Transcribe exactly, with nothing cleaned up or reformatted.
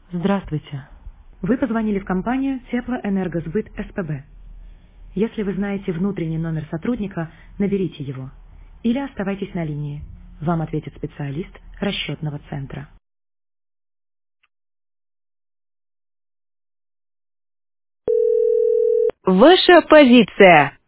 Здравствуйте. Вы позвонили в компанию Теплоэнергосбыт СПБ. Если вы знаете внутренний номер сотрудника, наберите его. Или оставайтесь на линии. Вам ответит специалист расчетного центра. Ваша позиция.